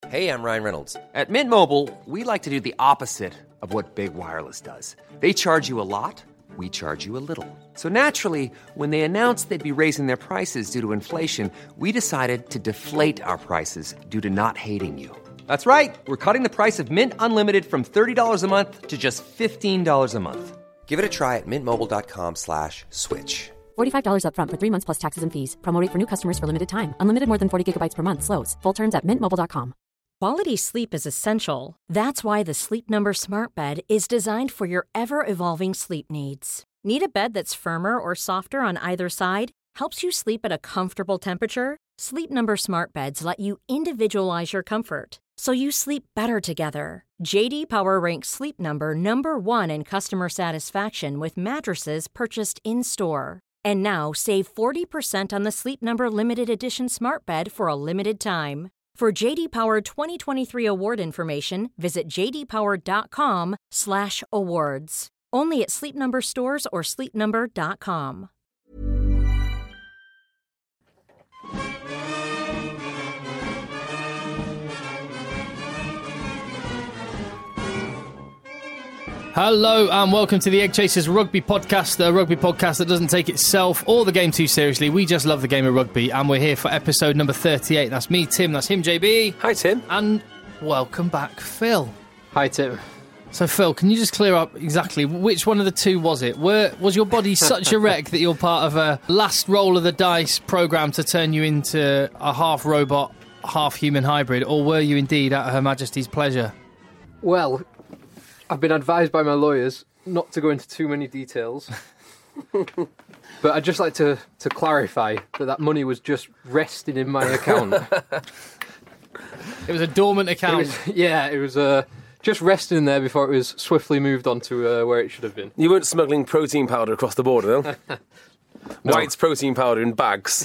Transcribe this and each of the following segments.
Hey, I'm Ryan Reynolds. At Mint Mobile, we like to do the opposite of what Big Wireless does. They charge you a lot, we charge you a little. So naturally, when they announced they'd be raising their prices due to inflation, we decided to deflate our prices due to not hating you. That's right. We're cutting the price of Mint Unlimited from $30 a month to just $15 a month. Give it a try at mintmobile.com/switch. $45 up front for 3 months plus taxes and fees. Promo rate for new customers for limited time. Unlimited more than 40 gigabytes per month. Slows full terms at mintmobile.com. Quality sleep is essential. That's why the Sleep Number Smart Bed is designed for your ever-evolving sleep needs. Need a bed that's firmer or softer on either side? Helps you sleep at a comfortable temperature? Sleep Number Smart Beds let you individualize your comfort, so you sleep better together. J.D. Power ranks Sleep Number number 1 in customer satisfaction with mattresses purchased in-store. And now, save 40% on the Sleep Number Limited Edition Smart Bed for a limited time. For J.D. Power 2023 award information, visit jdpower.com/awards. Only at Sleep Number stores or sleepnumber.com. Hello and welcome to the Egg Chasers Rugby Podcast, the rugby podcast that doesn't take itself or the game too seriously. We just love the game of rugby, and we're here for episode number 38. That's me, Tim. That's him, JB. Hi, Tim. And welcome back, Phil. Hi, Tim. So, Phil, can you just clear up exactly which one of the two was it? Was your body such a wreck that you're part of a last roll of the dice programme to turn you into a half-robot, half-human hybrid, or were you indeed at Her Majesty's pleasure? Well, I've been advised by my lawyers not to go into too many details. But I'd just like to clarify that money was just resting in my account. It was a dormant account. It was just resting there before it was swiftly moved on to where it should have been. You weren't smuggling protein powder across the border, though? No. White's protein powder in bags.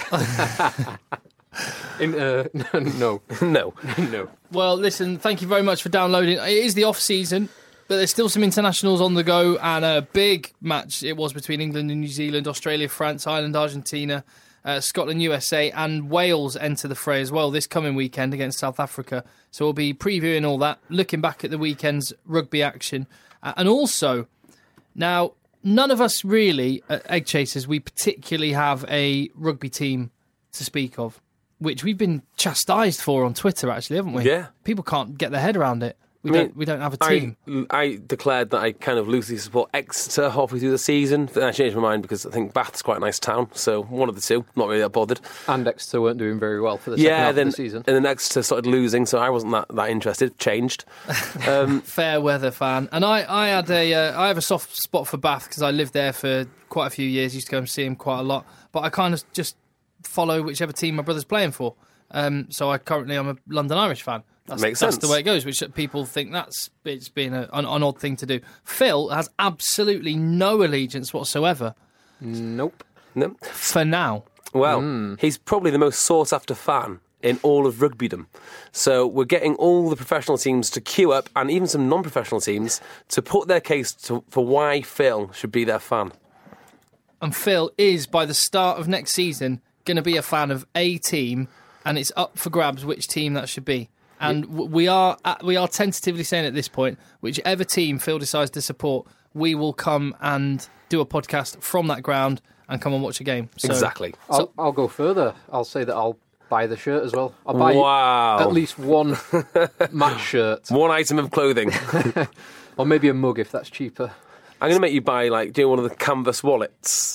No. No. No. Well, listen, thank you very much for downloading. It is the off-season, but there's still some internationals on the go, and a big match it was between England and New Zealand, Australia, France, Ireland, Argentina, Scotland, USA, and Wales enter the fray as well this coming weekend against South Africa. So we'll be previewing all that, looking back at the weekend's rugby action. And also, now, none of us really, at Egg Chasers, we particularly have a rugby team to speak of, which we've been chastised for on Twitter, actually, haven't we? Yeah. People can't get their head around it. We don't have a team. I declared that I kind of loosely support Exeter halfway through the season. Then I changed my mind because I think Bath's quite a nice town. So one of the two, not really that bothered. And Exeter weren't doing very well for the second half of the season. And then Exeter started losing, so I wasn't that interested. Changed. Fair weather fan. And I have a soft spot for Bath because I lived there for quite a few years. Used to go and see him quite a lot. But I kind of just follow whichever team my brother's playing for. So I'm a London Irish fan. Makes sense. That's the way it goes, which people think it's been an odd thing to do. Phil has absolutely no allegiance whatsoever. Nope. No. For now. Well, he's probably the most sought-after fan in all of rugbydom. So we're getting all the professional teams to queue up, and even some non-professional teams, to put their case for why Phil should be their fan. And Phil is, by the start of next season, going to be a fan of a team, and it's up for grabs which team that should be. And we are tentatively saying at this point, whichever team Phil decides to support, we will come and do a podcast from that ground and come and watch a game. So, exactly. I'll go further. I'll say that I'll buy the shirt as well. I'll buy at least one match shirt. One item of clothing. Or maybe a mug if that's cheaper. I'm going to make you buy, one of the canvas wallets.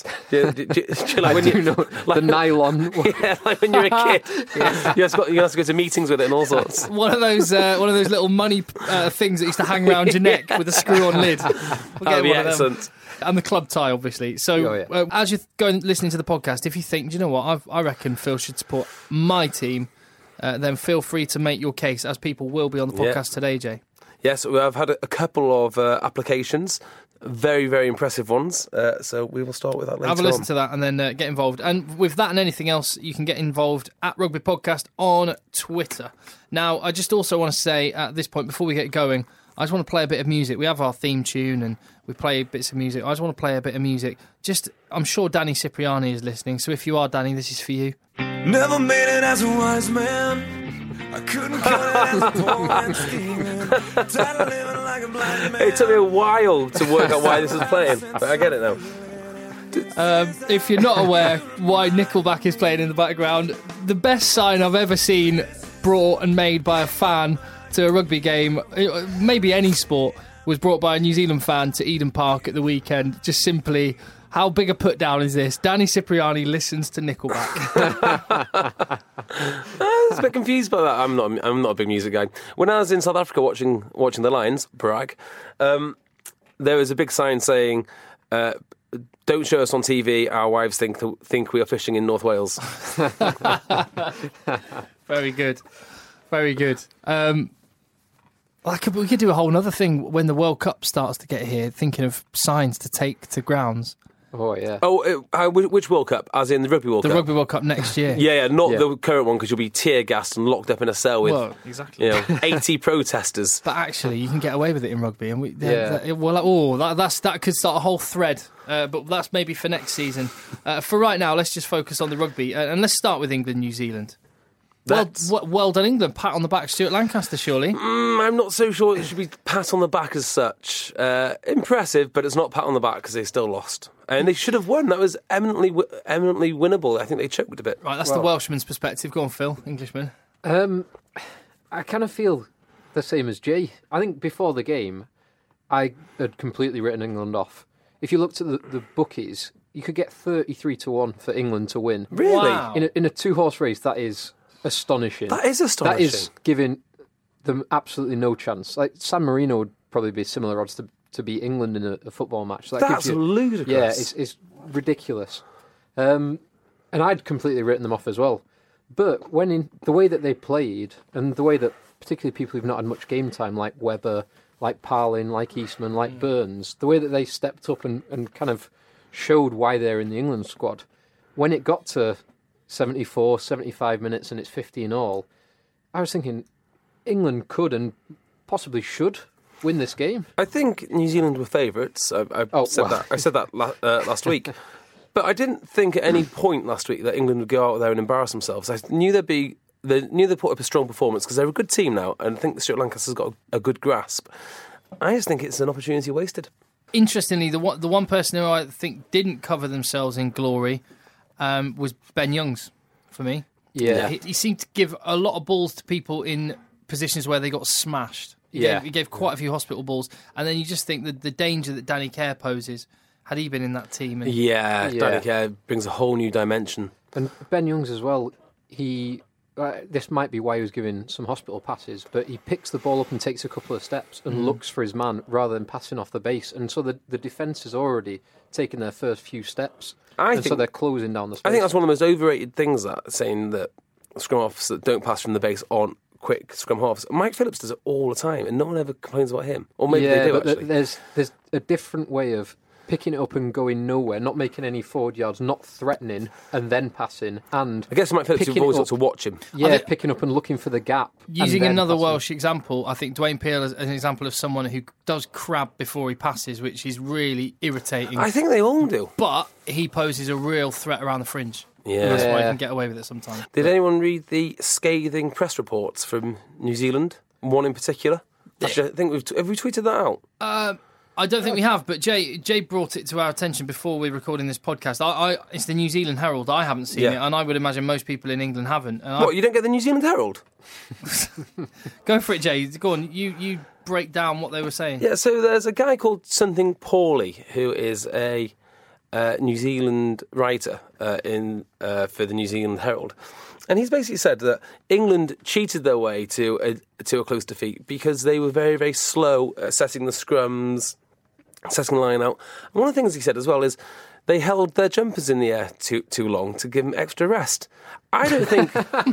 The nylon one. Yeah, like when you're a kid. Yeah. You have to go to meetings with it and all sorts. One of those little money things that used to hang around your neck with a screw-on lid. That'd be excellent. And the club tie, obviously. So as you're going listening to the podcast, if you think, do you know what, I reckon Phil should support my team, then feel free to make your case, as people will be on the podcast today, Jay. Yes, I've had a couple of applications. Very, very impressive ones. So we will start with that later on. Have a listen to that and then get involved. And with that and anything else, you can get involved at Rugby Podcast on Twitter. Now, I just also want to say at this point, before we get going, I just want to play a bit of music. We have our theme tune and we play bits of music. I just want to play a bit of music. I'm sure Danny Cipriani is listening, so if you are, Danny, this is for you. Never made it as a wise man. It took me a while to work out why this was playing, but I get it now. If you're not aware why Nickelback is playing in the background, the best sign I've ever seen brought and made by a fan to a rugby game, maybe any sport, was brought by a New Zealand fan to Eden Park at the weekend. Just simply, how big a put down is this? Danny Cipriani listens to Nickelback. I was a bit confused by that. I'm not a big music guy. When I was in South Africa watching the Lions, brag, there was a big sign saying, "Don't show us on TV. Our wives think we are fishing in North Wales." Very good. Very good. We could do a whole other thing when the World Cup starts to get here, thinking of signs to take to grounds. Oh, yeah. Oh, which World Cup? As in the Rugby World Cup? The Rugby World Cup next year. Yeah, not the current one, because you'll be tear-gassed and locked up in a cell with exactly. 80 protesters. But actually, you can get away with it in rugby. And that could start a whole thread. But that's maybe for next season. For right now, let's just focus on the rugby. And let's start with England, New Zealand. Well done, England. Pat on the back, Stuart Lancaster, surely. I'm not so sure it should be pat on the back as such. Impressive, but it's not pat on the back because they still lost. And they should have won. That was eminently winnable. I think they choked a bit. Right, that's the Welshman's perspective. Go on, Phil, Englishman. I kind of feel the same as Jay. I think before the game, I had completely written England off. If you looked at the bookies, you could get 33-1 for England to win. Really? Wow. In a two-horse race, that is astonishing. That is astonishing. That is giving them absolutely no chance. Like San Marino would probably be similar odds to beat England in a football match. So that's ludicrous. Yeah, it's ridiculous. And I'd completely written them off as well. But when in the way that they played, and the way that particularly people who've not had much game time, like Webber, like Parlin, like Eastman, like Burns, the way that they stepped up and kind of showed why they're in the England squad, when it got to 74, 75 minutes and it's 50 in all, I was thinking England could and possibly should win this game. I think New Zealand were favourites. I said that last week. But I didn't think at any point last week that England would go out there and embarrass themselves. I knew they'd put up a strong performance because they're a good team now, and I think Stuart Lancaster's got a good grasp. I just think it's an opportunity wasted. Interestingly, the one person who I think didn't cover themselves in glory was Ben Youngs, for me. Yeah. He seemed to give a lot of balls to people in positions where they got smashed. He gave quite a few hospital balls, and then you just think that the danger that Danny Kerr poses, had he been in that team. Danny Kerr brings a whole new dimension. And Ben Youngs as well, this might be why he was given some hospital passes, but he picks the ball up and takes a couple of steps and looks for his man rather than passing off the base. And so the defence has already taken their first few steps. So they're closing down the space. I think that's one of the most overrated things, saying that scrum halves that don't pass from the base aren't quick scrum halves. Mike Phillips does it all the time, and no one ever complains about him. Or maybe they do, but actually. There's a different way of picking it up and going nowhere, not making any forward yards, not threatening, and then passing. And I guess Mike Phillips, you've always got to watch him. Yeah, picking up and looking for the gap. Using another Welsh example, I think Dwayne Peel is an example of someone who does crab before he passes, which is really irritating. I think they all do. But he poses a real threat around the fringe. Yeah. And that's why he can get away with it sometimes. Did anyone read the scathing press reports from New Zealand? One in particular? Actually, I think have we tweeted that out? I don't think we have, but Jay brought it to our attention before we were recording this podcast. It's the New Zealand Herald. I haven't seen it, and I would imagine most people in England haven't. And you don't get the New Zealand Herald? Go for it, Jay. Go on. You break down what they were saying. Yeah, so there's a guy called something Pauly who is a New Zealand writer for the New Zealand Herald. And he's basically said that England cheated their way to a close defeat because they were very, very slow at setting the scrums, setting the line out. And one of the things he said as well is they held their jumpers in the air too long to give them extra rest. I don't think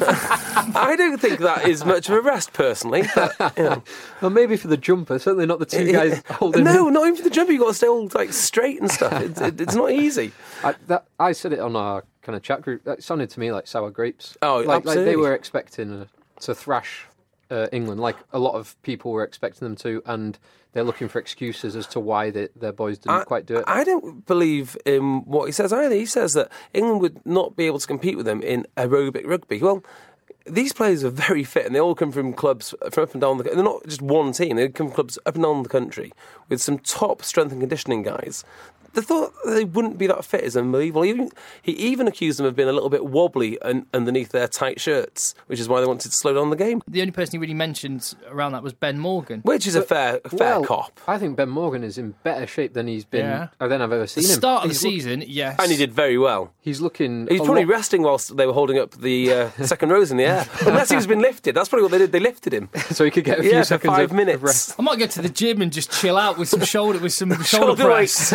that is much of a rest, personally. But, Well, maybe for the jumper, certainly not the two guys holding. No, not even for the jumper. You've got to stay all straight and stuff. It's not easy. I said it on our kind of chat group. That sounded to me like sour grapes. Oh, like absolutely. They were expecting to thrash England, like a lot of people were expecting them to, and they're looking for excuses as to why their boys didn't quite do it. I don't believe in what he says either. He says that England would not be able to compete with them in aerobic rugby. Well, these players are very fit, and they all come from clubs from up and down the. They're not just one team; they come from clubs up and down the country with some top strength and conditioning guys. The thought that they wouldn't be that fit is unbelievable. He even accused them of being a little bit wobbly underneath their tight shirts, which is why they wanted to slow down the game. The only person he really mentioned around that was Ben Morgan. Which is a fair cop. I think Ben Morgan is in better shape than he's been than I've ever seen him. Start of the season, yes. And he did very well. He's looking... He's probably resting whilst they were holding up the second rows in the air. Unless he's been lifted. That's probably what they did. They lifted him. So he could get a few seconds for 5 of minutes. rest. I might go to the gym and just chill out with some shoulder press.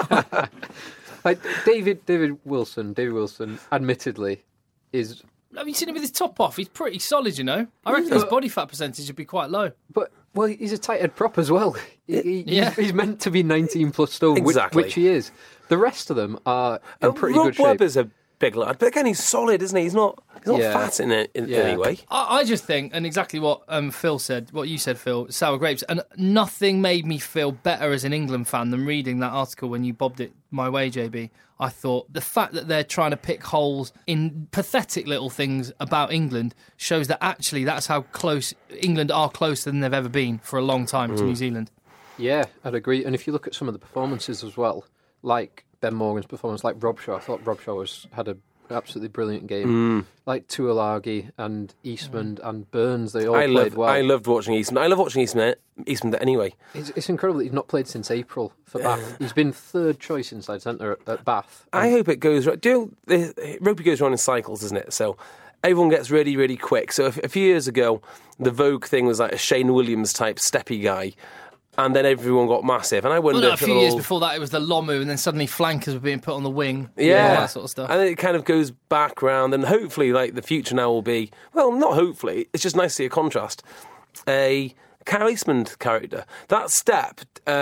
Like David Wilson, admittedly, is... Have you seen him with his top off? He's pretty solid, you know. I reckon his body fat percentage would be quite low. But, well, he's a tight head prop as well. He's meant to be 19 plus stone, exactly. which he is. The rest of them are in pretty good shape. Rob Webber's a big lad, but again, he's solid, isn't he? He's not fat in any way. I just think, and exactly what Phil said, what you said, Phil, sour grapes, and nothing made me feel better as an England fan than reading that article when you bobbed it my way, JB. I thought the fact that they're trying to pick holes in pathetic little things about England shows that actually that's how close England are, closer than they've ever been for a long time to New Zealand. Yeah, I'd agree. And if you look at some of the performances as well, like Ben Morgan's performance, like Rob Shaw, I thought Rob Shaw had an absolutely brilliant game. Like Tuilagi and Eastman and Burns, they all played well. I loved watching Eastman. I love watching Eastman anyway. It's incredible that he's not played since April for Bath. He's been third choice inside centre at Bath. I hope it goes right. Rugby goes around in cycles, doesn't it? So everyone gets really, really quick. So a few years ago, the Vogue thing was like a Shane Williams type steppy guy. And then everyone got massive, and I wonder a few years before that it was the Lomu, and then suddenly flankers were being put on the wing, all that sort of stuff. And then it kind of goes back round, and hopefully, like the future now will be not hopefully. It's just nice to see a contrast. A Kyle Eastman character. That step,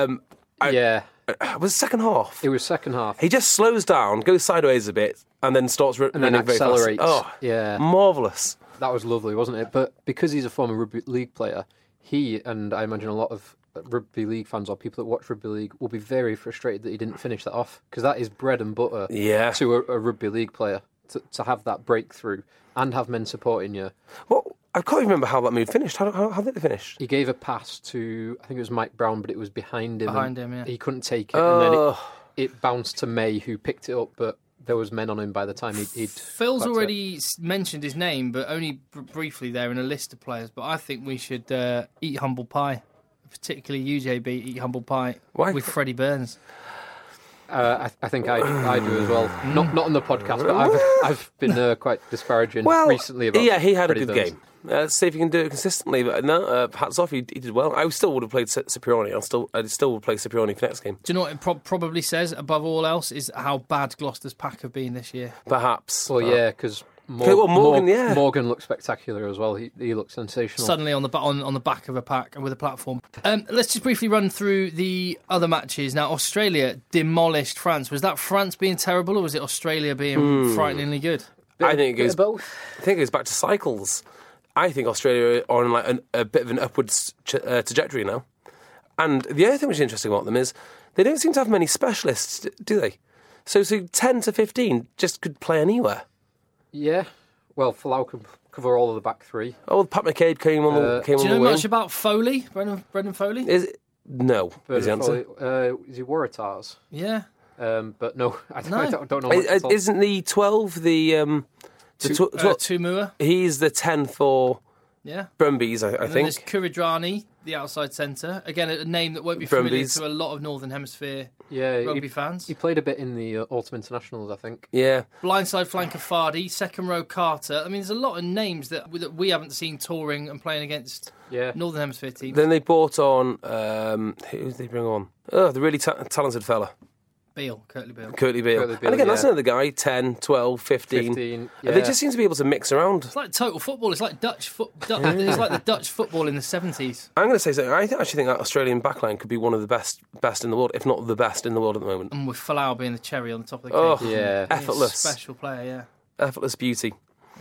was second half. It was second half. He just slows down, goes sideways a bit, and then starts running very accelerates. fast. Oh, yeah, marvellous. That was lovely, wasn't it? But because he's a former rugby league player, he and I imagine a lot of rugby league fans or people that watch rugby league will be very frustrated that he didn't finish that off, because that is bread and butter to a rugby league player to have that breakthrough and have men supporting you. Well, I can't even remember how that move finished. How did it finish? He gave a pass to, I think it was Mike Brown, but it was behind him. Yeah. He couldn't take it, and then it bounced to May, who picked it up, but there was men on him by the time he'd Phil's already mentioned his name, but only briefly there in a list of players. But I think we should eat humble pie. Particularly you, JB, eat humble pie with Freddie Burns. I think I do as well. Not on the podcast, but I've been quite disparaging recently about. Yeah, he had Freddie a good Burns. game. Let's see if he can do it consistently. But no, hats off, he did well. I still would have played Cipriani. I still would play Cipriani for next game. Do you know what it probably says above all else is how bad Gloucester's pack have been this year? Perhaps. Well, yeah, because. Morgan looks spectacular as well. He looks sensational. Suddenly on the back of a pack and with a platform. Let's just briefly run through the other matches. Now, Australia demolished France. Was that France being terrible, or was it Australia being frighteningly good? I think it goes both. I think it goes back to cycles. I think Australia are on like a bit of an upwards trajectory now. And the other thing which is interesting about them is they don't seem to have many specialists, do they? So 10 to 15 just could play anywhere. Yeah, well, Folau can cover all of the back three. Oh, Pat McCabe came on the wing. Do you know much about Foley, Brendan Foley? No, is the answer. Is he Waratahs? Yeah. But no, I don't know. Isn't the 12 the Tumua? He's the 10 for Brumbies, I think. There's Kuridrani, the outside centre. Again, a name that won't be familiar to a lot of Northern Hemisphere rugby fans. He played a bit in the Autumn Internationals, I think. Yeah. Blindside flanker Fardy, second row Carter. I mean, there's a lot of names that we haven't seen touring and playing against Northern Hemisphere teams. Then they brought on, who did they bring on? Oh, the really talented fella. Curtly Beale. And again, that's another guy, 10, 12, 15. Yeah. They just seem to be able to mix around. It's like total football. It's like It's like the Dutch football in the 70s. I'm going to say something. I actually think that Australian backline could be one of the best in the world, if not the best in the world at the moment. And with Folau being the cherry on the top of the cake. Oh, yeah. Effortless. Special player, yeah. Effortless beauty.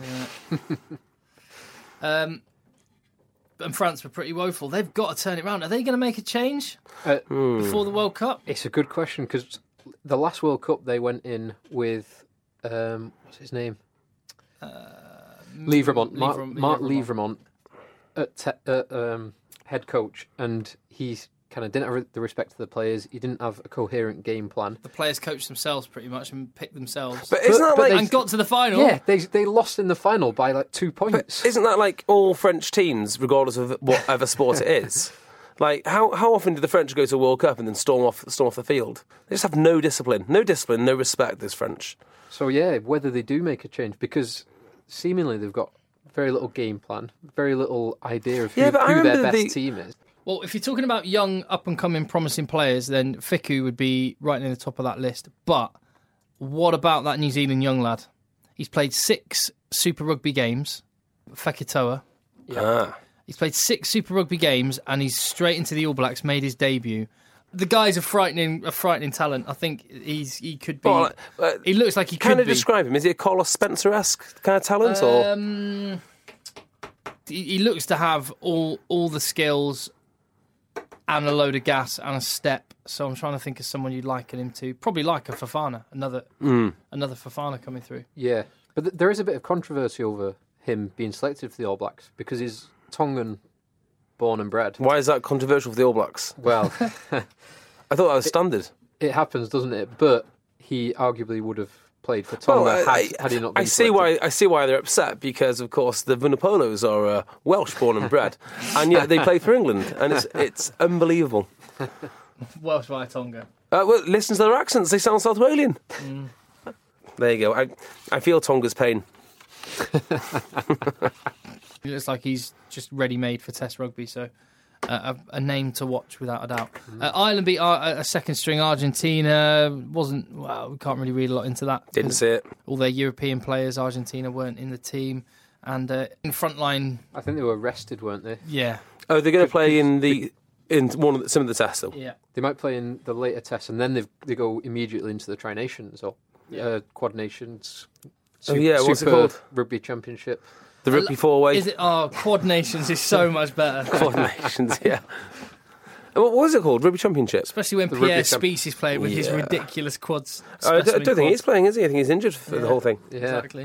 Yeah. And France were pretty woeful. They've got to turn it around. Are they going to make a change before the World Cup? It's a good question, because the last World Cup they went in with what's his name? Lievremont, Mark Lievremont. Lievremont, head coach, and he kind of didn't have the respect for the players. He didn't have a coherent game plan. The players coached themselves pretty much and picked themselves. But isn't that like... And got to the final. Yeah, they lost in the final by like 2 points. But isn't that like all French teams, regardless of whatever sport it is? Like, how often do the French go to a World Cup and then storm off the field? They just have no discipline, no respect, this French. So yeah, whether they do make a change, because seemingly they've got very little game plan, very little idea of who their best team is. Well, if you're talking about young, up-and-coming, promising players, then Fickou would be right near the top of that list. But what about that New Zealand young lad? He's played 6 Super Rugby games, Fekitoa. Yeah. He's played 6 Super Rugby games, and he's straight into the All Blacks, made his debut. The guy's a frightening talent. I think he could be... Well, he looks like he could be. Can you describe him? Is he a Carlos Spencer-esque kind of talent? Or? He looks to have all the skills and a load of gas and a step. So I'm trying to think of someone you'd liken him to. Probably like a Fofana, another Fofana coming through. Yeah, but there is a bit of controversy over him being selected for the All Blacks because he's Tongan born and bred. Why is that controversial for the All Blacks? Well, I thought that was standard. It happens, doesn't it? But he arguably would have played for Tonga had he not been selected. I see why they're upset, because of course the Vunipolos are Welsh born and bred, and yet they play for England, and it's unbelievable. Welsh via Tonga. Well, listen to their accents; they sound South Walian. There you go. I feel Tonga's pain. It looks like he's just ready-made for Test rugby, so a name to watch without a doubt. Ireland beat a second-string Argentina. We can't really read a lot into that. Didn't see it. All their European players, Argentina, weren't in the team. And in front line... I think they were rested, weren't they? Yeah. Oh, they're going to play in some of the tests, though? Yeah. They might play in the later tests, and then they go immediately into the Tri-Nations or Quad Nations. What's it called? Rugby Championship. The Rugby 4-way. Is it? Oh, Quad Nations is so much better. Quad Nations, yeah. What was it called? Rugby Championship? Especially when Pierre Spies is playing with his ridiculous quads. I don't think he's playing, is he? I think he's injured for the whole thing. Yeah. Exactly.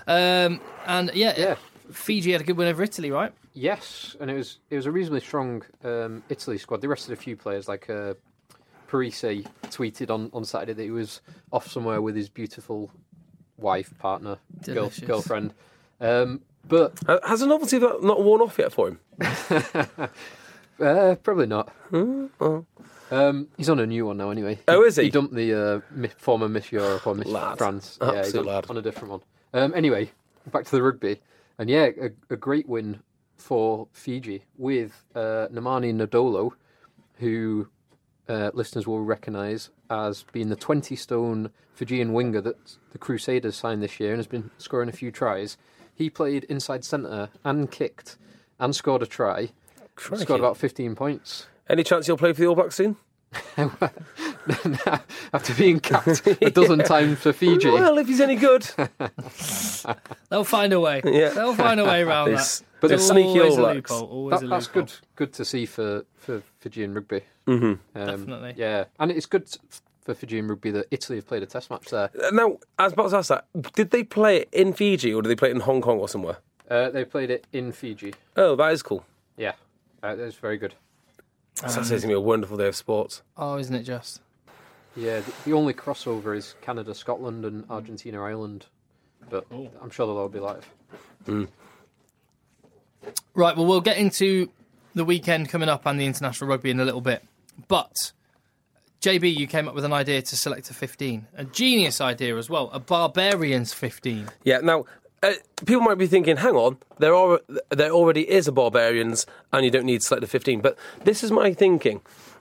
Fiji had a good win over Italy, right? Yes, and it was a reasonably strong Italy squad. They rested a few players, like Parisi tweeted on Saturday that he was off somewhere with his beautiful wife, partner, girlfriend. But has the novelty not worn off yet for him? Probably not. He's on a new one now, anyway. Oh, is he? He dumped the former Miss Europe or Miss France. He's on a different one. Anyway, back to the rugby, and a great win for Fiji with Nemani Nadolo, who listeners will recognise as being the 20-stone Fijian winger that the Crusaders signed this year and has been scoring a few tries. He played inside centre and kicked and scored a try. Crikey. Scored about 15 points. Any chance he'll play for the All Blacks soon? After being capped a dozen times for Fiji. Well, if he's any good. They'll find a way. Yeah. They'll find a way around that. But they're sneaky All Blacks. That's good to see for Fijian rugby. Mm-hmm. Definitely. Yeah, and it's good for Fijian rugby that Italy have played a test match there. Now, I was about to ask that, did they play it in Fiji or did they play it in Hong Kong or somewhere? They played it in Fiji. Oh, that is cool. Yeah, that was very good. That's going to be a wonderful day of sports. Oh, isn't it just? Yeah, the only crossover is Canada, Scotland and Argentina, Ireland. But I'm sure they'll all be live. Right, well, we'll get into the weekend coming up and the international rugby in a little bit. But, JB, you came up with an idea to select a 15. A genius idea as well. A Barbarians 15. Yeah, now, people might be thinking, hang on, there already is a Barbarians and you don't need to select a 15. But this is my thinking.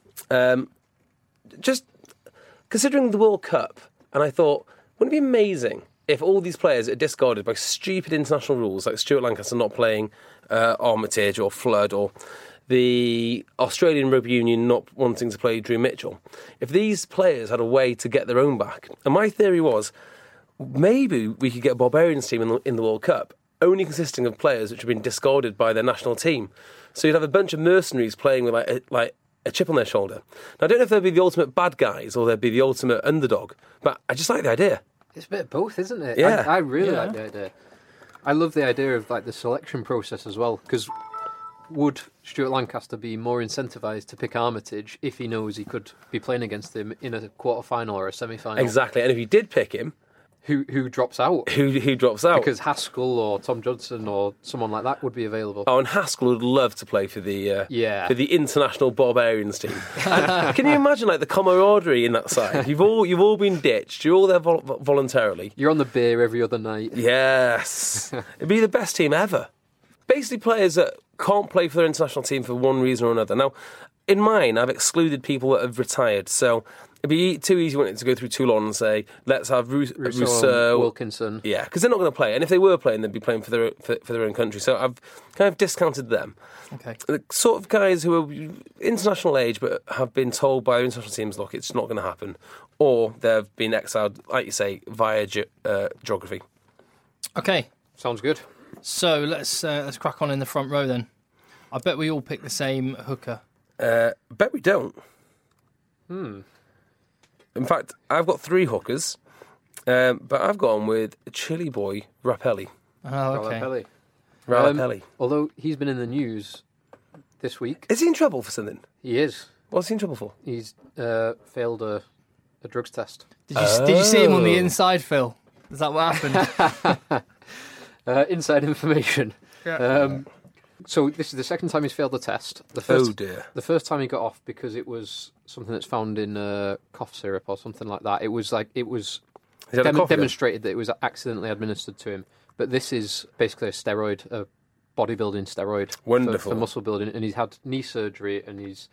Just considering the World Cup, and I thought, wouldn't it be amazing if all these players are discarded by stupid international rules, like Stuart Lancaster not playing Armitage or Flood, or the Australian Rugby Union not wanting to play Drew Mitchell. If these players had a way to get their own back, and my theory was, maybe we could get a Barbarians team in the World Cup, only consisting of players which have been discarded by their national team. So you'd have a bunch of mercenaries playing with like a chip on their shoulder. Now, I don't know if they'd be the ultimate bad guys or they'd be the ultimate underdog, but I just like the idea. It's a bit of both, isn't it? Yeah. I really like the idea. I love the idea of like the selection process as well, because would Stuart Lancaster be more incentivised to pick Armitage if he knows he could be playing against him in a quarter-final or a semi-final? Exactly, and if he did pick him, Who drops out? who drops out? Because Haskell or Tom Judson or someone like that would be available. Oh, and Haskell would love to play for the Yeah. for the international Barbarians team. And can you imagine like the camaraderie in that side? You've all been ditched. You're all there voluntarily. You're on the beer every other night. Yes, it'd be the best team ever. Basically, players that can't play for their international team for one reason or another. Now, in mine, I've excluded people that have retired. So it'd be too easy, wouldn't it, to go through Toulon and say, let's have Rousseau, Wilkinson. Yeah, because they're not going to play. And if they were playing, they'd be playing for their own country. So I've kind of discounted them. Okay. The sort of guys who are international age but have been told by their international teams, look, it's not going to happen. Or they've been exiled, like you say, via geography. Okay. Sounds good. So let's crack on in the front row then. I bet we all pick the same hooker. Bet we don't. In fact, I've got 3 hookers, but I've gone with Chili Boy Rapelli. Oh, okay. Rapelli. Rapelli. Although he's been in the news this week. Is he in trouble for something? He is. What's he in trouble for? He's failed a drugs test. Did you see him on the inside, Phil? Is that what happened? Inside information. Yeah. So this is the second time he's failed the test. The first, Oh dear. The first time he got off because it was something that's found in cough syrup or something like that. It was Is that a coffee then? demonstrated that it was accidentally administered to him. But this is basically a steroid, a bodybuilding steroid Wonderful. for muscle building. And he's had knee surgery and he's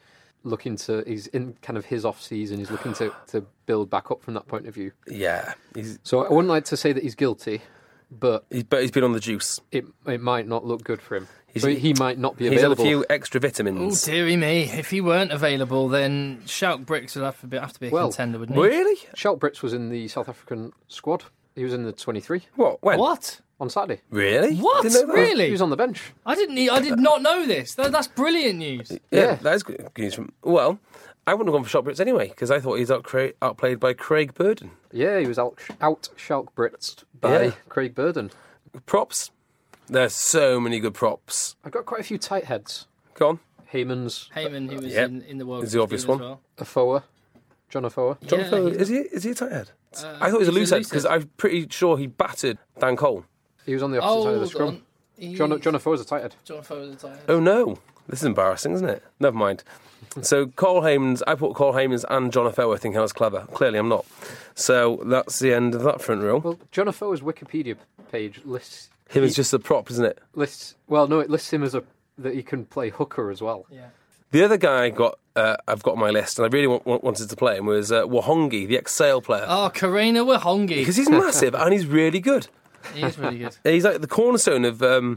in kind of his off season. He's looking to build back up from that point of view. Yeah. So I wouldn't like to say that he's guilty, but He's been on the juice. it might not look good for him. So he might not be He's had a available. few extra Oh, vitamins. dearie me. If he weren't available, then Shout Bricks would have to be a contender, wouldn't he? Really? Shout Brits was in the South African squad. He was in the 23 What? When? What? on Saturday. Really? What? Didn't know that. Really? He was on the bench. I did not know this. That's brilliant news. Yeah, that is good news. Well, I wouldn't have gone for Shout Brits anyway, because I thought he's outplayed by Craig Burden. Yeah, he was out Shout Brits by Yeah. Craig Burden. Props. There's so many good props. I've got quite a few tight heads. Go on. Heymans, Heyman, he was Yep. in the World Is the Cup obvious team as one. well. Afoa, John Afoa. John Yeah, Fowler, he's- is he a tight head? I thought he was a he's loose a head loose because head. I'm pretty sure he battered Dan Cole. He was on the opposite side of the hold scrum. on. John Afoa's a tight head. John Foden's a tight head. Oh no, this is embarrassing, isn't it? Never mind. So Cole Haymans, I put Cole Haymans and John Afoa thinking I was clever. Clearly I'm not. So that's the end of that front row. Well, John Afoa's Wikipedia page lists Him as just a prop, isn't it? it lists him as that he can play hooker as well. Yeah. The other guy I've got on my list, and I really wanted to play him, was Wahongi, the ex-Sale player. Oh, Karina Wahongi. Because he's massive and he's really good. He is really good. He's like the cornerstone of the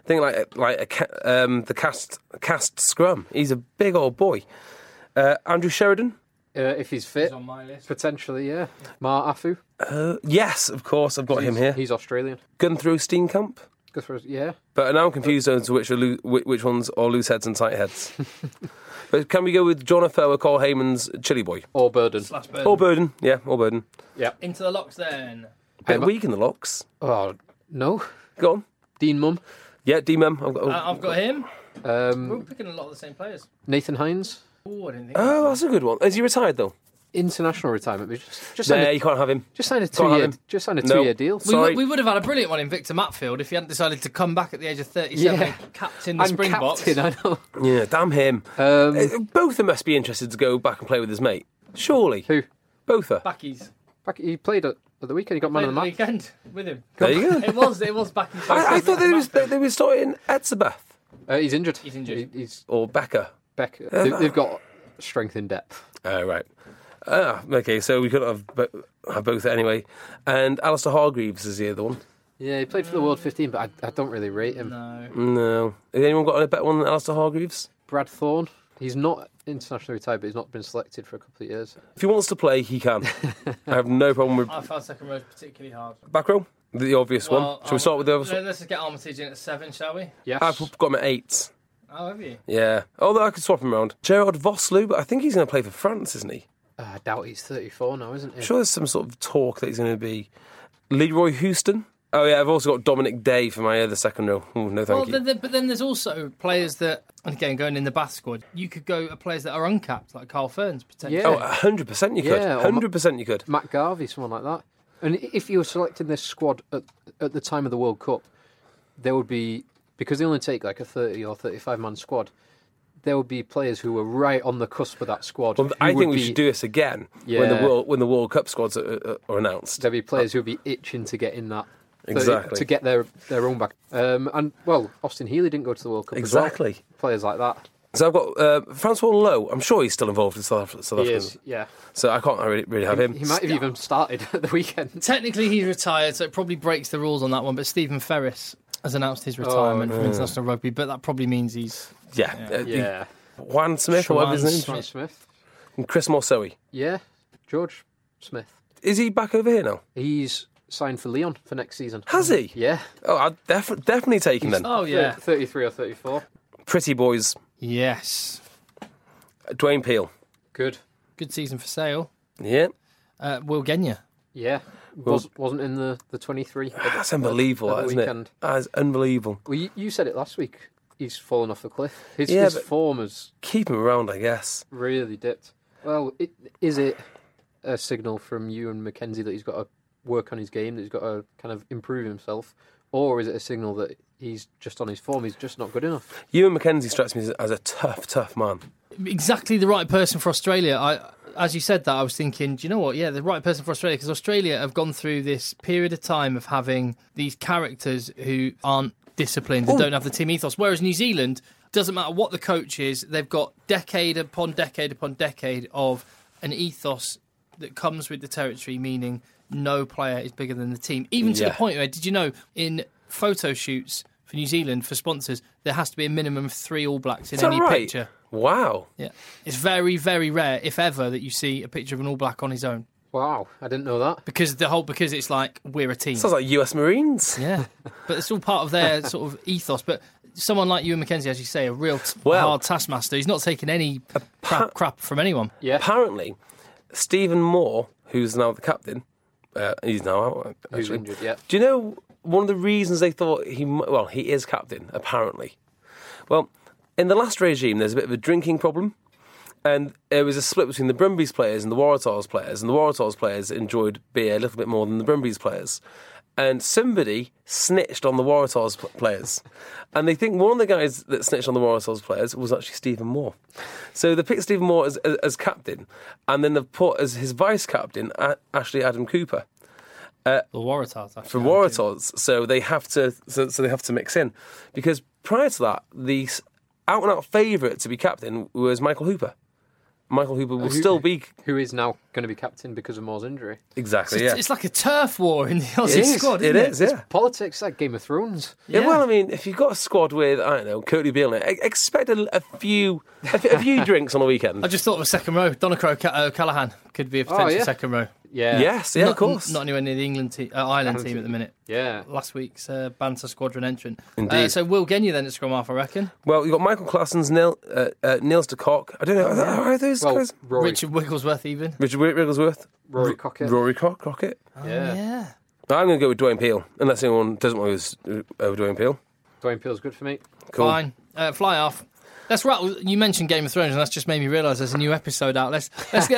cast scrum. He's a big old boy. Andrew Sheridan. If he's fit, He's on my list. potentially, yeah. Mar Afu. Yes, of course, I've got him here. He's Australian. Gunthrough Steenkamp. Good for us, yeah. But now I'm confused as to which ones are loose heads and tight heads. But can we go with John Afoa, Cole Haymans, Chili Boy? Or Burden. Slash Burden. Or Burden, yeah, or Burden. Yeah. Into the locks then. Bit weak in the locks. Oh, no. Go on. Dean Mum. Yeah, D-Mem. I've got him. We're picking a lot of the same players. Nathan Hines. Oh, I didn't think. Oh, that's a good one. Is he retired though? International retirement. But just signed You can't have him. just signed a Can't have 2-year him. two-year deal. Sorry. We would have had a brilliant one in Victor Matfield if he hadn't decided to come back at the age of 37 Yeah. and captain the I'm Springboks. captain, I know. Yeah, damn him. Both of them must be interested to go back and play with his mate. Surely. Who? Both are. Backies. He played at the weekend. He got man Played of the at the match. weekend with him. There you go. It was back in I thought they were starting Etzebeth He's injured. He's injured. He's or Becker. back. They've got strength in depth. Right. Okay, so we could have both anyway. And Alistair Hargreaves is the other one. Yeah, he played for the World 15, but I don't really rate him. No. Has anyone got a better one than Alistair Hargreaves? Brad Thorne. He's not internationally retired, but he's not been selected for a couple of years. If he wants to play, he can. I have no problem with I found second row particularly hard. back row. The obvious one. Shall we start with the other one? Let's just get Armitage in at 7, shall we? Yes. I've got him at 8. Oh, have you? Yeah. Although I could swap him around. Gerard Vosloo, but I think he's going to play for France, isn't he? I doubt he's 34 now, isn't he? I'm sure there's some sort of talk that he's going to be. Leroy Houston. Oh yeah, I've also got Dominic Day for my other second row. Ooh, no, thank you. But then there's also players that, and again, going in the Bath squad, you could go at players that are uncapped, like Carl Ferns, potentially. Yeah. Oh, 100% you could. Yeah, or 100% you could. Matt Garvey, someone like that. And if you were selecting this squad at the time of the World Cup, there would be, because they only take like a 30 or 35-man squad, there would be players who were right on the cusp of that squad. Well, I think we should do this again when the World Cup squads are announced. There'd be players who would be itching to get in that. Exactly. To get their own back. And, well, Austin Healey didn't go to the World Cup Exactly. as well. Players like that. So I've got Francois Lowe. I'm sure he's still involved in South Africa. He is, yeah. So I can't really have him. He might have even started at the weekend. Technically, he's retired, so it probably breaks the rules on that one. But Stephen Ferris has announced his retirement from international rugby, but that probably means he's... Yeah. Juan Smith, or whatever his name is. Juan Smith. And Chris Morsoe. Yeah, George Smith. Is he back over here now? He's signed for Lyon for next season. Has he? Yeah. Oh, I'd definitely take him then. Oh, yeah. 33 or 34. Pretty boys. Yes. Dwayne Peel. Good. Good season for Sale. Yeah. Will Genya. Yeah. Wasn't in the 23. That's unbelievable, at the isn't it? weekend. That is unbelievable. Well, you said it last week. He's fallen off the cliff. His but form has keep him around, I guess. really dipped. Well, is it a signal from you and Mackenzie that he's got to work on his game, that he's got to kind of improve himself? Or is it a signal that he's just on his form, he's just not good enough? Ewan McKenzie strikes me as a tough man. Exactly the right person for Australia. As you said that, I was thinking, do you know what? Yeah, the right person for Australia, because Australia have gone through this period of time of having these characters who aren't disciplined and don't have the team ethos. Whereas New Zealand, doesn't matter what the coach is, they've got decade upon decade upon decade of an ethos that comes with the territory, meaning no player is bigger than the team. Even to the point where, did you know, in photo shoots for New Zealand, for sponsors, there has to be a minimum of 3 All Blacks in any picture. Wow. Yeah. It's very, very rare, if ever, that you see a picture of an All Black on his own. Wow, I didn't know that. Because it's like, we're a team. Sounds like US Marines. Yeah. But it's all part of their sort of ethos. But someone like Ewan McKenzie, as you say, a real hard taskmaster, he's not taking any crap from anyone. Yeah. Apparently, Stephen Moore, who's now the captain, he's now out. Who's injured, yeah. Do you know one of the reasons they thought he is captain, apparently? Well, in the last regime, there's a bit of a drinking problem. And there was a split between the Brumbies players and the Waratahs players. And the Waratahs players enjoyed beer a little bit more than the Brumbies players. And somebody snitched on the Waratahs players. And they think one of the guys that snitched on the Waratahs players was actually Stephen Moore. So they picked Stephen Moore as captain. And then they've put as his vice-captain Ashley Adam Cooper. The Waratahs, actually. From Waratahs. So they have to mix in. Because prior to that, the out-and-out favourite to be captain was Michael Hooper. Michael Hooper will still be... Who is now going to be captain because of Moore's injury. Exactly, It's like a turf war in the Aussie squad, isn't it? It is, yeah. Politics like Game of Thrones. Yeah, well, I mean, if you've got a squad with, I don't know, Curtly Beale, expect a few drinks on a weekend. I just thought of a second row. Donacrow O'Callaghan could be a potential second row. Yeah. Yes, yeah, of course. Not anywhere near the Ireland team at the minute. Yeah. Last week's Banter squadron entrant. Indeed. So Will Genya then at scrum half, I reckon. Well, you've got Michael Claessens, Niels de Kock. I don't know, are those guys? Richard Wigglesworth even. Richard Wigglesworth. Rory Crockett. Rory Crockett. Yeah. I'm going to go with Dwayne Peel, unless anyone doesn't want to go over Dwayne Peel. Dwayne Peel's good for me. Cool. Fine. Fly off. Let's rattle. You mentioned Game of Thrones, and that's just made me realise there's a new episode out. Let's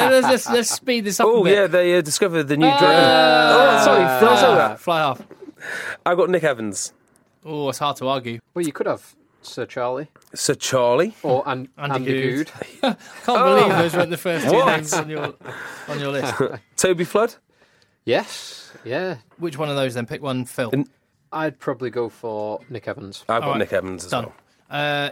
speed this up a bit. Oh yeah, they discovered the new dragon. Sorry, fly off. I've got Nick Evans. Oh, it's hard to argue. Well, you could have Sir Charlie Sir Charlie. or Andy Good. Can't believe those weren't the first 2 names on your list. Toby Flood. Yes. Yeah. Which one of those then? Pick one, Phil. I'd probably go for Nick Evans. I've got right. Nick Evans as Done. well.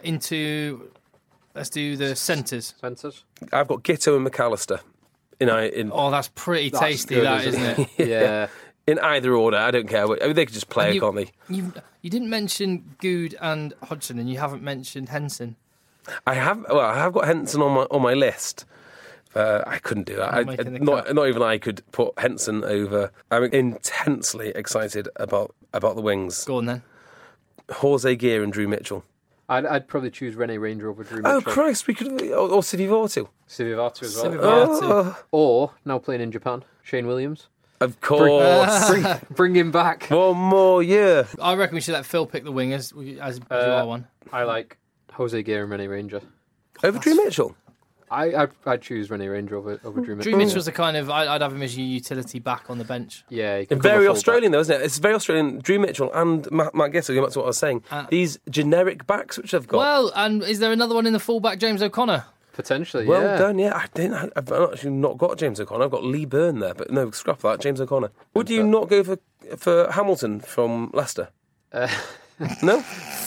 Let's do the centres. Centres. I've got Gitto and McAllister. Oh, that's pretty tasty, good, that, isn't it? Yeah. In either order, I don't care. I mean, they could just play, can't they? You didn't mention Good and Hodgson, and you haven't mentioned Henson. I have got Henson on my list. I couldn't do that. Not even I could put Henson over. I'm intensely excited about the wings. Go on then. Jose Gear and Drew Mitchell. I'd probably choose Rene Ranger over Drew Mitchell. Oh Christ, we could or Sivi Vautu. Sivi Vautu as well. Sivi Vautu. Or, now playing in Japan, Shane Williams. Of course. Bring him back. One more year. I reckon we should let Phil pick the wingers as you are one. I like Jose Gay and Rennie Ranger. Over Drew Mitchell. I'd choose Rennie Ranger over Drew Mitchell. Drew Mitchell's the kind of I'd have him as your utility back on the bench. Yeah, he can Very cover Australian, though, isn't it? It's very Australian. Drew Mitchell and Matt Gissel, going back to what I was saying. These generic backs which they've got. Well, and is there another one in the fullback, James O'Connor? Potentially, Well done, yeah. I've actually not got James O'Connor. I've got Lee Byrne there, but no, scrap that. James O'Connor. Would you not go for Hamilton from Leicester? No?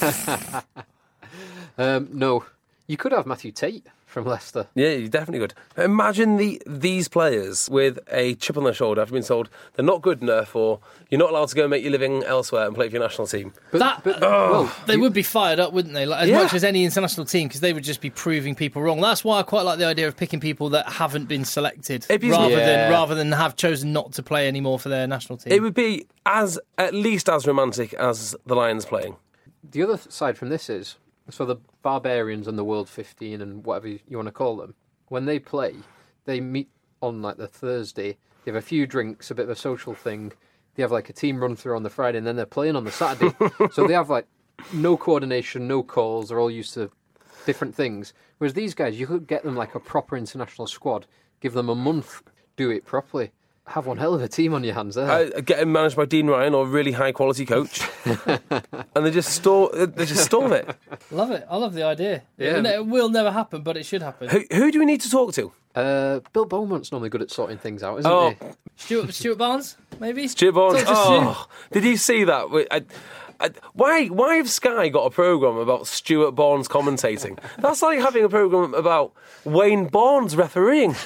No. You could have Matthew Tate from Leicester. Yeah, you definitely could. Imagine these players with a chip on their shoulder after being told they're not good enough or you're not allowed to go and make your living elsewhere and play for your national team. They would be fired up, wouldn't they? Like, as much as any international team, because they would just be proving people wrong. That's why I quite like the idea of picking people that haven't been selected rather than have chosen not to play anymore for their national team. It would be at least as romantic as the Lions playing. The other side from this is, so the Barbarians and the World 15 and whatever you want to call them, when they play, they meet on like the Thursday, they have a few drinks, a bit of a social thing, they have like a team run through on the Friday, and then they're playing on the Saturday. So they have like no coordination, no calls, they're all used to different things. Whereas these guys, you could get them like a proper international squad, give them a month, do it properly. Have one hell of a team on your hands there. Get him managed by Dean Ryan or a really high quality coach, and they just storm it. Love it. I love the idea. Yeah. It will never happen, but it should happen. Who do we need to talk to? Bill Beaumont's normally good at sorting things out, isn't he? Stuart Barnes, maybe. Stuart Barnes. Talk to Stu. Did you see that? Why have Sky got a programme about Stuart Barnes commentating? That's like having a programme about Wayne Barnes refereeing.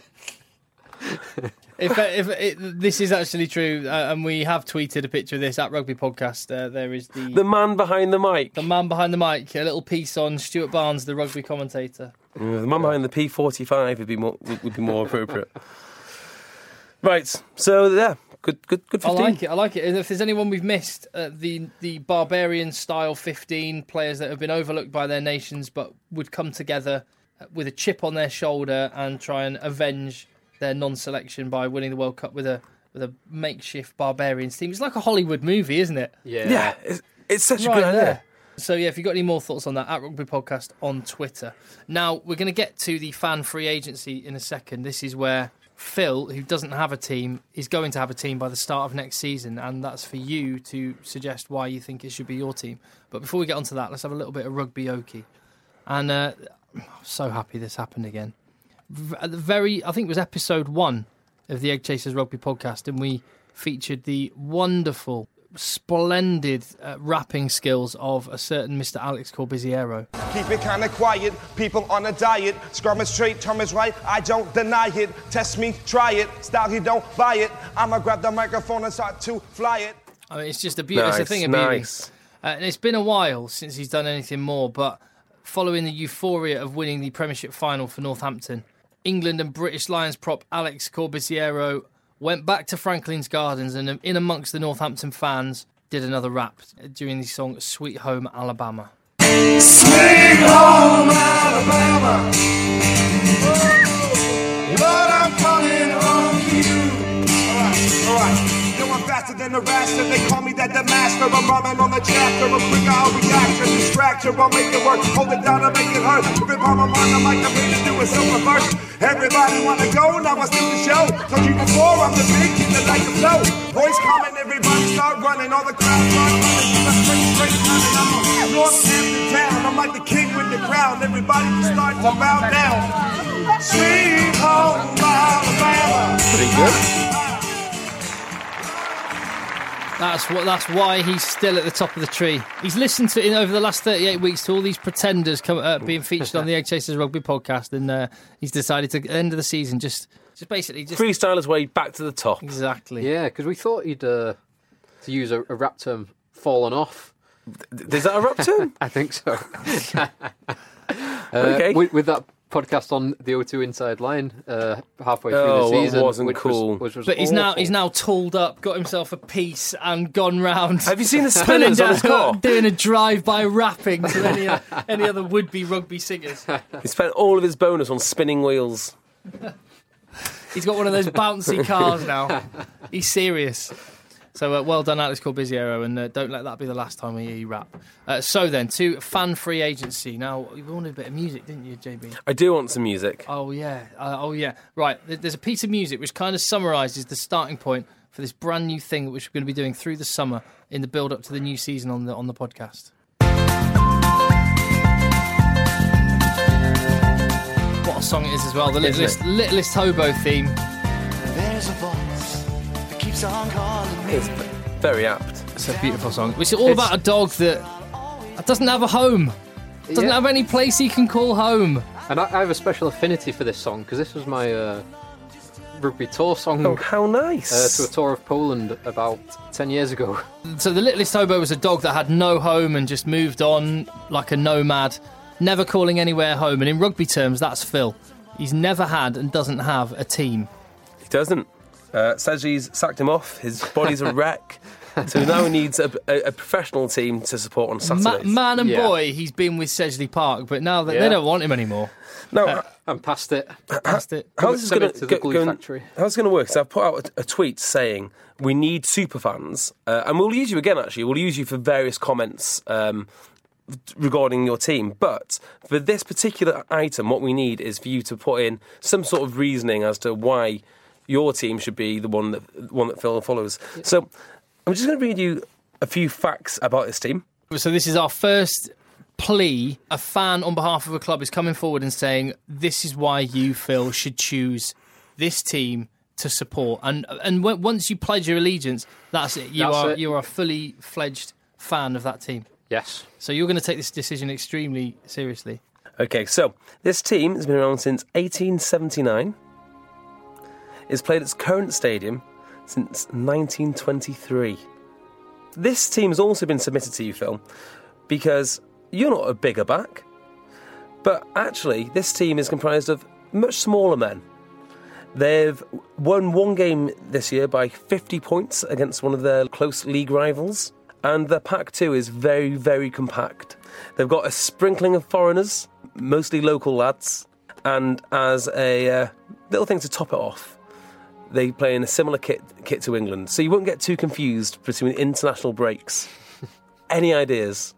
If this is actually true, and we have tweeted a picture of this at Rugby Podcast, there is the man behind the mic. The man behind the mic. A little piece on Stuart Barnes, the rugby commentator. The man behind the P45 would be more appropriate. Right. So yeah, good 15. I like it. And if there's anyone we've missed, the barbarian style 15 players that have been overlooked by their nations, but would come together with a chip on their shoulder and try and avenge their non-selection by winning the World Cup with a makeshift Barbarians team. It's like a Hollywood movie, isn't it? Yeah. It's such a good idea. There. So yeah, if you've got any more thoughts on that, at Rugby Podcast on Twitter. Now we're going to get to the fan free agency in a second. This is where Phil, who doesn't have a team, is going to have a team by the start of next season, and that's for you to suggest why you think it should be your team. But before we get onto that, let's have a little bit of rugby okie. And I'm so happy this happened again. At I think it was episode 1 of the Egg Chasers Rugby Podcast, and we featured the wonderful, splendid rapping skills of a certain Mr. Alex Corbiziero. Keep it kind of quiet, people on a diet. Scrum is straight, term is right, I don't deny it. Test me, try it, style you don't buy it. I'ma grab the microphone and start to fly it. I mean, it's just a beauty. It's a thing of beauty. And it's been a while since he's done anything more, but following the euphoria of winning the Premiership final for Northampton, England and British Lions prop Alex Corbiziero went back to Franklin's Gardens and in amongst the Northampton fans did another rap during the song Sweet Home Alabama. Sweet home Alabama, Lord, I'm calling on you. All right. I'm faster than the rest, and they call me that the master. I'm rhyming on the chapter, I'm quicker, I'll react and distract you. I'll make it work, hold it down and make it hurt. Every time I'm on the mic, I'm ready to do it so reverse. Everybody wanna go, now let's do the show. Told you before, I'm the big kid that like to flow. Voice coming, everybody start running, all the crowd start running. I'm straight coming, I'm on Northampton town. I'm like the king with the crown, everybody just start to bow down. Sweet home Alabama. Pretty good. That's why he's still at the top of the tree. He's listened to over the last 38 weeks to all these pretenders being featured on the Egg Chasers Rugby Podcast, and he's decided to, at the end of the season, just basically freestyle his way back to the top. Exactly. Yeah, because we thought he'd, to use a rap term, fallen off. Is that a rap term? I think so. Okay. With that podcast on the O2 Inside Line halfway through the season. It wasn't cool. Which was but he's awful. now tooled up, got himself a piece, and gone round. Have you seen the spinners on his car? Doing a drive-by rapping to any other would-be rugby singers. He spent all of his bonus on spinning wheels. He's got one of those bouncy cars now. He's serious. So well done, Alex Corbiziero, and don't let that be the last time we hear you rap. So then, to fan-free agency. Now, you wanted a bit of music, didn't you, JB? I do want some music. Oh, yeah. Right, there's a piece of music which kind of summarises the starting point for this brand new thing which we're going to be doing through the summer in the build-up to the new season on the podcast. What a song it is as well. The Littlest Hobo theme. There's a voice that keeps on calling me. It's very apt. It's a beautiful song. It's all about a dog that doesn't have a home. Doesn't have any place he can call home. And I have a special affinity for this song because this was my rugby tour song. Oh, how nice. To a tour of Poland about 10 years ago. So the Littlest Hobo was a dog that had no home and just moved on like a nomad, never calling anywhere home. And in rugby terms, that's Phil. He's never had and doesn't have a team. He doesn't. Sedgley's sacked him off. His body's a wreck. So now he needs a professional team to support on Saturdays. Man and boy, he's been with Sedgley Park, but now they don't want him anymore. No, I'm past it. How is this going to the glue factory? How's it going to work? So I've put out a tweet saying we need superfans, and we'll use you again. Actually, we'll use you for various comments regarding your team. But for this particular item, what we need is for you to put in some sort of reasoning as to why your team should be the one that Phil follows. Yeah. So I'm just going to read you a few facts about this team. So this is our first plea. A fan on behalf of a club is coming forward and saying, this is why you, Phil, should choose this team to support. And once you pledge your allegiance, that's it. You are a fully fledged fan of that team. Yes. So you're going to take this decision extremely seriously. Okay, so this team has been around since 1879. It's played its current stadium since 1923. This team has also been submitted to you, Phil, because you're not a bigger back, but actually this team is comprised of much smaller men. They've won one game this year by 50 points against one of their close league rivals, and their pack too is very, very compact. They've got a sprinkling of foreigners, mostly local lads, and as a little thing to top it off, they play in a similar kit to England, so you won't get too confused between international breaks. Any ideas?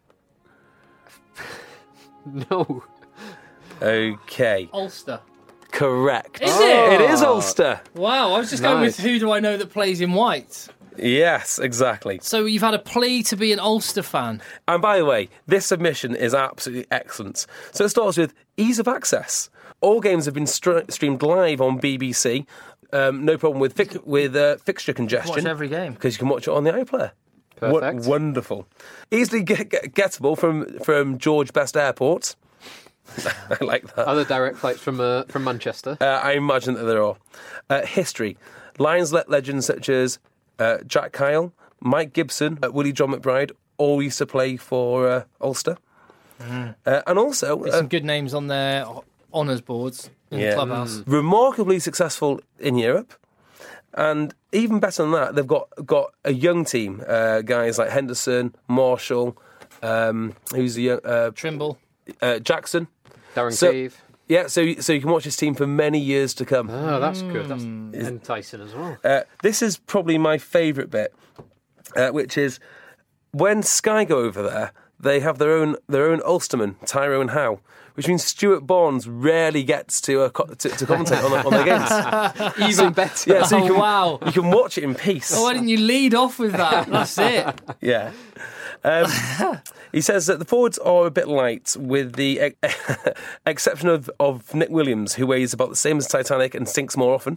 No. Okay. Ulster. Correct. Is it? It is Ulster. Wow, I was just going with who do I know that plays in white. Yes, exactly. So you've had a plea to be an Ulster fan. And by the way, this submission is absolutely excellent. So it starts with ease of access. All games have been streamed live on BBC. No problem with fixture congestion. Watch every game. Because you can watch it on the iPlayer. Perfect. Wonderful. Easily gettable from George Best Airport. I like that. Are there direct flights from Manchester? I imagine that there are. History. Lions legends such as Jack Kyle, Mike Gibson, Willie John McBride all used to play for Ulster. And also... There's some good names on their honours boards in the clubhouse. Remarkably successful in Europe. And even better than that, they've got a young team. Guys like Henderson, Marshall, who's the young... Trimble. Jackson. Darren Cave. Yeah, so you can watch this team for many years to come. Oh, that's good. That's enticing as well. This is probably my favourite bit, which is when Sky go over there, they have their own Ulsterman, Tyrone Howe, which means Stuart Barnes rarely gets to commentate on their games. Even better. Yeah, so wow. You can watch it in peace. Oh, why didn't you lead off with that? That's it. Yeah. He says that the forwards are a bit light, with the exception of Nick Williams, who weighs about the same as Titanic and stinks more often.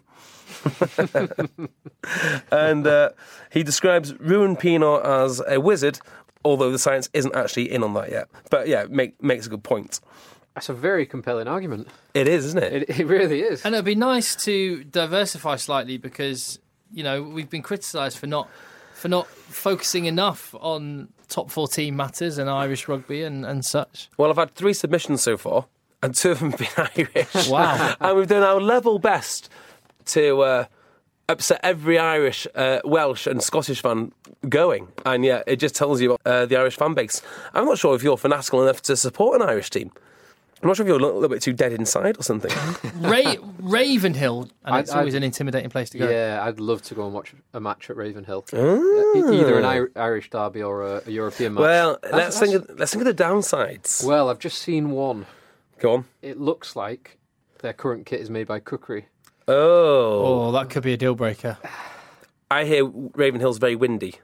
And he describes Ruan Pienaar as a wizard, although the science isn't actually in on that yet. But yeah, makes a good point. That's a very compelling argument. It is, isn't it? It really is. And it'd be nice to diversify slightly because, we've been criticised for not focusing enough on top 14 matters and Irish rugby and such. Well, I've had 3 submissions so far, and 2 of them have been Irish. Wow. And we've done our level best to upset every Irish, Welsh and Scottish fan going. And yeah, it just tells you about the Irish fan base. I'm not sure if you're fanatical enough to support an Irish team. I'm not sure if you're a little bit too dead inside or something. Ravenhill, and it's always an intimidating place to go. Yeah, I'd love to go and watch a match at Ravenhill. Either an Irish derby or a European match. Well, let's think of the downsides. Well, I've just seen one. Go on. It looks like their current kit is made by Kukri. Oh, that could be a deal breaker. I hear Ravenhill's very windy.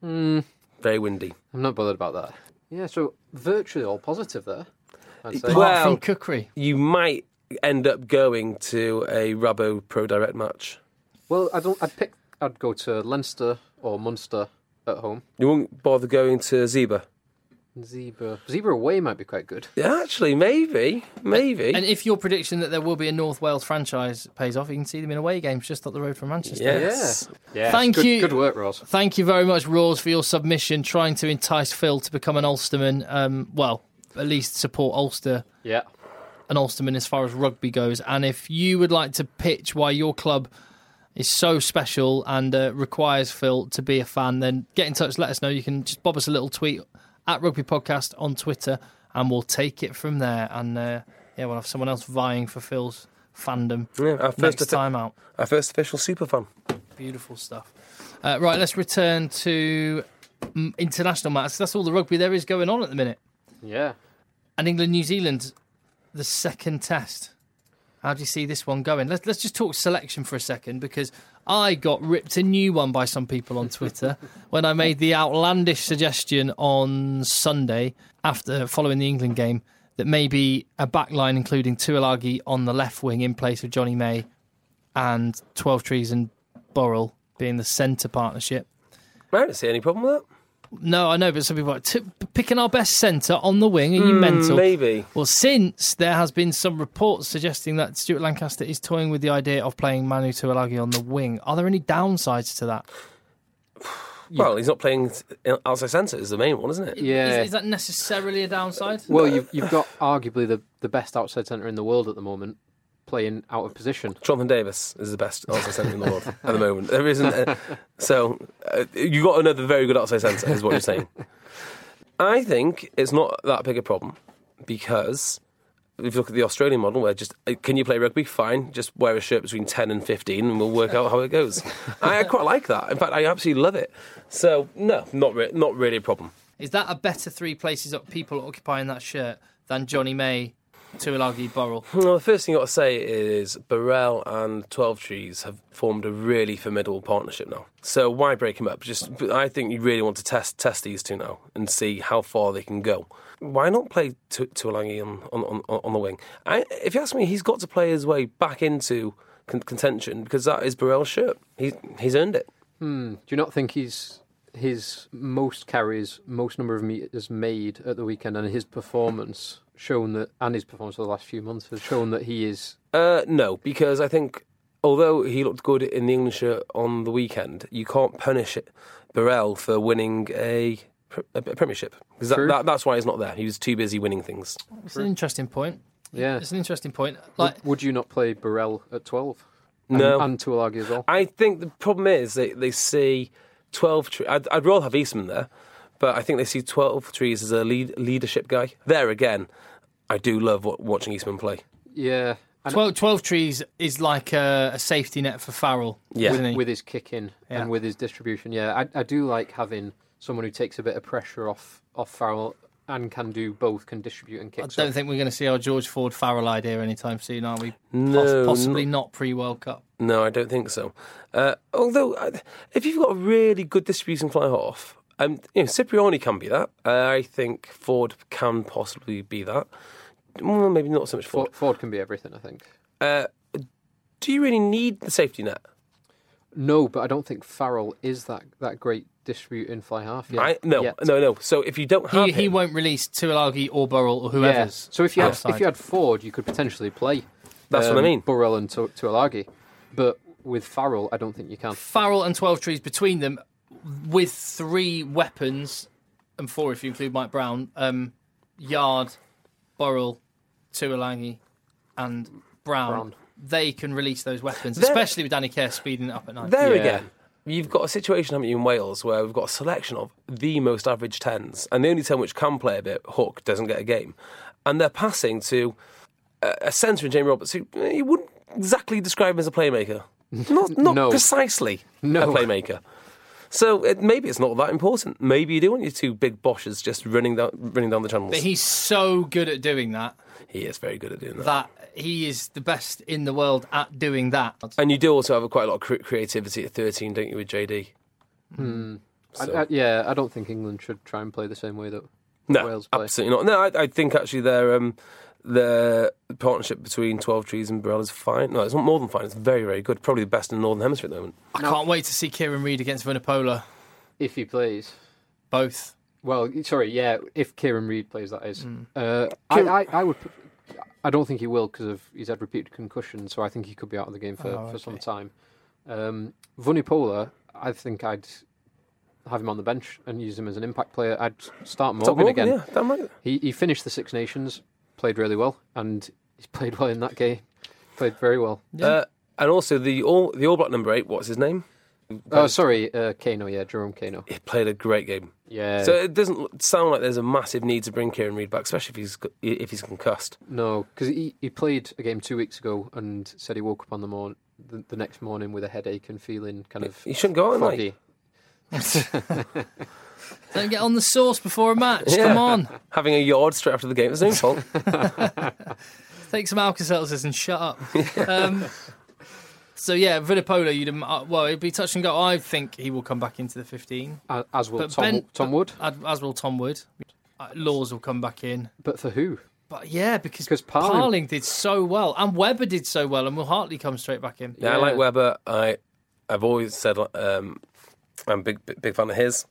Very windy. I'm not bothered about that. Yeah, so virtually all positive there, I'd say. Apart from Kukri. You might end up going to a Rabo Pro Direct match. Well, I'd go to Leinster or Munster at home. You won't bother going to Zebra? Zebra away might be quite good. Yeah, actually, maybe. And if your prediction that there will be a North Wales franchise pays off, you can see them in away games just up the road from Manchester. Yes. Yeah. Thank you. Good work, Ross. Thank you very much, Rawls, for your submission, trying to entice Phil to become an Ulsterman. Well, at least support Ulster. Yeah. An Ulsterman as far as rugby goes. And if you would like to pitch why your club is so special and requires Phil to be a fan, then get in touch, let us know. You can just bob us a little tweet at Rugby Podcast on Twitter, and we'll take it from there. And we'll have someone else vying for Phil's fandom next time out. Our first official super fan. Beautiful stuff. Right, let's return to international matters. That's all the rugby there is going on at the minute. Yeah. And England-New Zealand, the second test. How do you see this one going? Let's just talk selection for a second, because I got ripped a new one by some people on Twitter when I made the outlandish suggestion on Sunday after following the England game that maybe a backline including Tuilagi on the left wing in place of Johnny May and 12 Trees and Burrell being the centre partnership. I don't see any problem with that. No, I know, but some people are like, picking our best centre on the wing, are you mental? Maybe. Well, since there has been some reports suggesting that Stuart Lancaster is toying with the idea of playing Manu Tuilagi on the wing, are there any downsides to that? Well, he's not playing outside centre is the main one, isn't it? Yeah. Is that necessarily a downside? Well, you've got arguably the best outside centre in the world at the moment playing out of position. Jonathan Davis is the best outside centre in the world at the moment. There isn't. You got another very good outside centre, is what you're saying. I think it's not that big a problem, because if you look at the Australian model, where just can you play rugby? Fine, just wear a shirt between 10 and 15, and we'll work out how it goes. I quite like that. In fact, I absolutely love it. So no, not really a problem. Is that a better three places of people occupying that shirt than Johnny May, Tuilagi, Burrell? Well, the first thing I've got to say is Burrell and 12 Trees have formed a really formidable partnership now. So why break them up? I think you really want to test these two now and see how far they can go. Why not play Tuilagi on the wing? If you ask me, he's got to play his way back into contention, because that is Burrell's shirt. He's earned it. Do you not think his most carries, most number of meters made at the weekend, and his performance and his performance for the last few months has shown that he is? No, because I think although he looked good in the England shirt on the weekend, you can't punish Burrell for winning a premiership, because that's why he's not there. He was too busy winning things. It's an interesting point. Yeah, it's an interesting point. Would you not play Burrell at 12? No, and Tuilagi as well. I think the problem is they see 12 Trees. I'd rather have Eastman there, but I think they see 12 Trees as a leadership guy. There again, I do love watching Eastman play. Yeah. 12 Trees is like a safety net for Farrell, isn't he? With his kicking and with his distribution. Yeah, I do like having someone who takes a bit of pressure off Farrell and can do both, can distribute and kick. I don't think we're going to see our George Ford Farrell idea anytime soon, are we? No, possibly not pre-World Cup. No, I don't think so. Although, if you've got a really good distributing fly half, Cipriani can be that. I think Ford can possibly be that. Well, maybe not so much Ford. Ford can be everything, I think. Do you really need the safety net? No, but I don't think Farrell is that great distributing fly half yet. No. So if you don't have he won't release Tuilagi or Burrell or whoever's. So if you had Ford, you could potentially play. That's what I mean. Burrell and Tuilagi, but with Farrell, I don't think you can. Farrell and 12 Trees between them, with 3 weapons, and 4 if you include Mike Brown. Yard, Burrell, Tuilagi, and Brown. They can release those weapons, especially with Danny Kerr speeding it up at night. Again, you've got a situation, haven't you, in Wales, where we've got a selection of the most average 10s, and the only 10 which can play a bit, Hook, doesn't get a game. And they're passing to a centre in Jamie Roberts who you wouldn't exactly describe him as a playmaker. Not No. precisely No. a playmaker. So maybe it's not that important. Maybe you do want your two big Bosches just running down the channels. But he's so good at doing that. He is very good at doing that. That he is the best in the world at doing that. And you do also have quite a lot of creativity at 13, don't you, with JD? So- I don't think England should try and play the same way that No, Wales play. absolutely not. No, I think actually the partnership between 12 Trees and Burrell is fine. No, it's not more than fine. It's very, very good. Probably the best in the Northern Hemisphere at the moment. I can't wait to see Kieran Reid against Vunipola. If he plays. Both. Well, sorry, yeah, if Kieran Reid plays, that is. I would. I don't think he will because he's had repeated concussions, so I think he could be out of the game for some time. Vunipola, I think I'd have him on the bench and use him as an impact player. I'd start Morgan again. Yeah, damn right. He finished the Six Nations, played really well, and he's played well in that game. Played very well. And also the All Black number 8. What's his name? Oh, sorry, Kano. Yeah, Jerome Kano. He played a great game. Yeah. So it doesn't sound like there's a massive need to bring Kieran Reid back, especially if he's concussed. No, because he played a game 2 weeks ago and said he woke up on the next morning with a headache and feeling kind of He shouldn't go out foggy. Don't get on the sauce before a match. Yeah. Come on. Having a yard straight after the game. It's his own fault. Take some Alka-Seltzers and shut up. So, yeah, Vunipola, it'd be touch and go. I think he will come back into the 15. As will But Tom Wood. As will Tom Wood. Laws will come back in. But for who? But, yeah, because Parling did so well. And Webber did so well. And Will Hartley come straight back in. Yeah, I like Webber. I've always said I'm a big fan of his.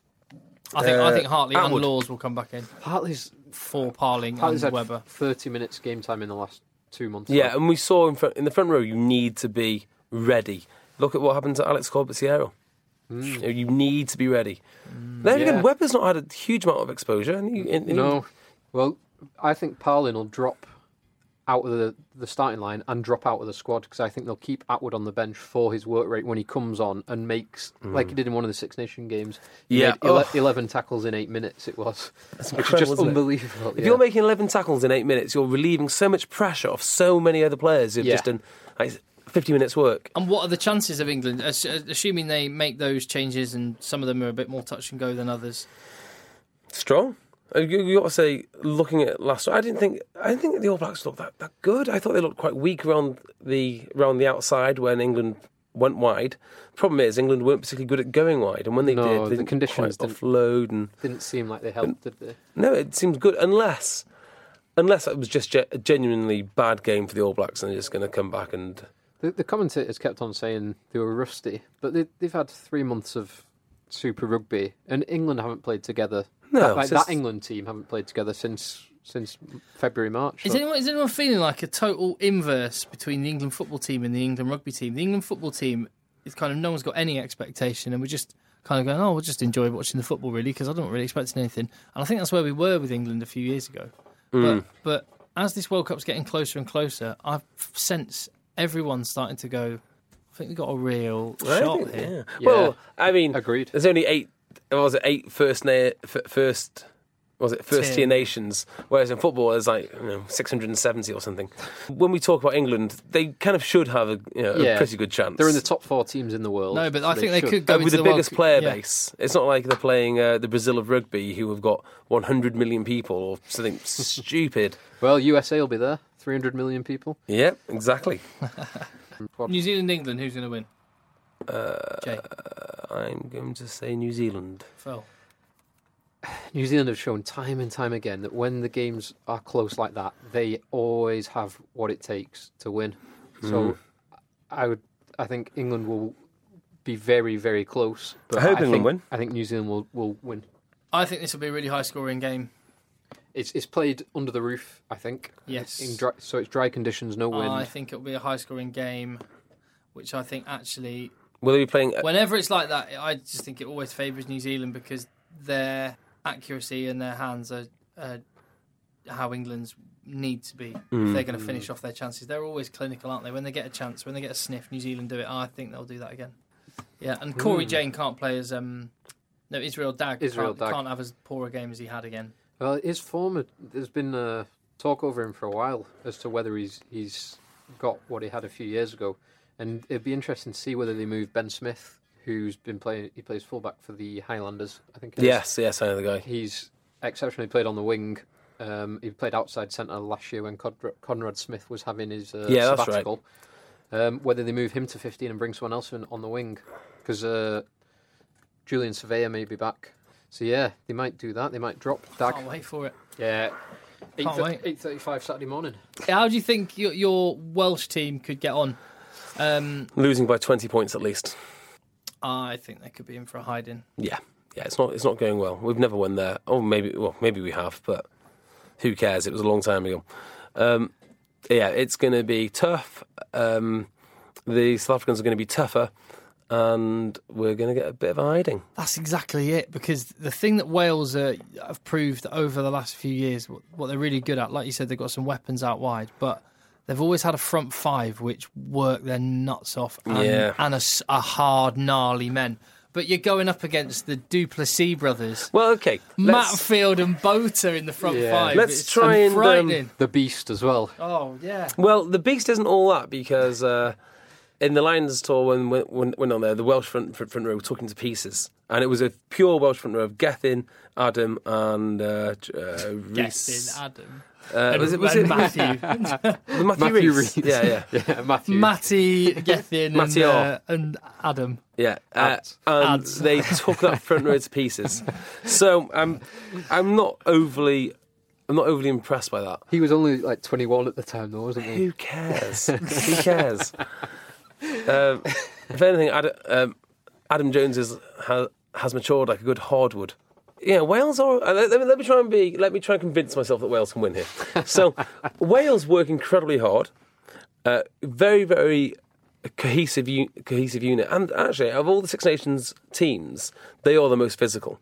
I think Hartley and Atwood. Laws will come back in Hartley's for Parling had and Webber. 30 minutes game time in the last 2 months. Yeah, and we saw in the front row, you need to be ready. Look at what happened to Alex Corbett-Sierra. You need to be ready. Then again, Webber's not had a huge amount of exposure. No. Well, I think Parlin will drop out of the starting line and drop out of the squad because I think they'll keep Atwood on the bench for his work rate when he comes on and makes, like he did in one of the Six Nation games, he made 11 tackles in 8 minutes it was. Which is just unbelievable. If you're making 11 tackles in 8 minutes, you're relieving so much pressure off so many other players who've just done 50 minutes work. And what are the chances of England, assuming they make those changes and some of them are a bit more touch and go than others? Strong. You got to say, looking at last, I didn't think the All Blacks looked that good. I thought they looked quite weak around the outside when England went wide. Problem is, England weren't particularly good at going wide, and when they did, they the conditions didn't offload and didn't seem like they helped, did they? No, it seems good unless it was just a genuinely bad game for the All Blacks, and they're just going to come back and. The commentators kept on saying they were rusty, but they've had 3 months of Super Rugby, and England haven't played together. No, that England team haven't played together since February, March. Is anyone feeling like a total inverse between the England football team and the England rugby team? The England football team is kind of no one's got any expectation, and we're just kind of going, we'll just enjoy watching the football really because I don't really expect anything. And I think that's where we were with England a few years ago. But as this World Cup's getting closer and closer, I sense everyone's starting to go, I think we've got a real shot here. Yeah. Well, I mean, agreed. There's only 8 first tier nations, whereas in football there's 670 or something. When we talk about England, they kind of should have a pretty good chance. They're in the top 4 teams in the world. No, but so I think they could go with into the the biggest World player yeah. base. It's not like they're playing the Brazil of rugby, who have got 100 million people or something stupid. Well, USA will be there, 300 million people. Yeah, exactly. New Zealand, England, who's going to win? Jay. I'm going to say New Zealand. Phil. New Zealand have shown time and time again that when the games are close like that, they always have what it takes to win. So I think England will be very, very close. But I hope England win. I think New Zealand will win. I think this will be a really high-scoring game. It's played under the roof, I think. Yes. So it's dry conditions, no wind. I think it'll be a high-scoring game, which I think actually... Will they be playing... Whenever it's like that, I just think it always favours New Zealand because their accuracy and their hands are how England's need to be if they're going to finish off their chances. They're always clinical, aren't they? When they get a chance, when they get a sniff, New Zealand do it. I think they'll do that again. Yeah, and Corey Jane can't play as... Israel Dag Israel Dag can't have as poor a game as he had again. Well, his form, there's been talk over him for a while as to whether he's got what he had a few years ago, and it'd be interesting to see whether they move Ben Smith, who's been playing. He plays fullback for the Highlanders, I think. Yes, I know the guy. He's exceptionally played on the wing. He played outside centre last year when Conrad Smith was having his sabbatical. That's right. Whether they move him to 15 and bring someone else in on the wing, because Julian Surveyor may be back. So yeah, they might do that. They might drop Dag. Can't wait for it. Yeah. Can't wait. 8:35 Saturday morning. How do you think your Welsh team could get on? Losing by 20 points at least. I think they could be in for a hiding. Yeah, it's not going well. We've never won there. Oh, maybe we have, but who cares? It was a long time ago. It's going to be tough. The South Africans are going to be tougher, and we're going to get a bit of a hiding. That's exactly it, because the thing that Wales have proved over the last few years, what they're really good at, like you said, they've got some weapons out wide, but they've always had a front five which work their nuts off and a hard, gnarly men. But you're going up against the Duplessis brothers. Well, okay. Matfield and Bota in the front five. Let's try and frightening. The Beast as well. Oh, yeah. Well, the Beast isn't all that, because in the Lions tour, when on there, the Welsh front row were talking to pieces. And it was a pure Welsh front row of Gethin, Adam and Rees. Gethin, Adam. Was it Matthew? Matthew Rees. Yeah, Matthew. Matty, Gethin, and Adam. Yeah, and they took that front row to pieces. So I'm not overly impressed by that. He was only like 21 at the time, though, wasn't he? Who cares? Who cares? If anything, Adam Jones has matured like a good hardwood. Yeah, Wales are. Let me try and convince myself that Wales can win here. So, Wales work incredibly hard, very, very cohesive unit, and actually, of all the Six Nations teams, they are the most physical.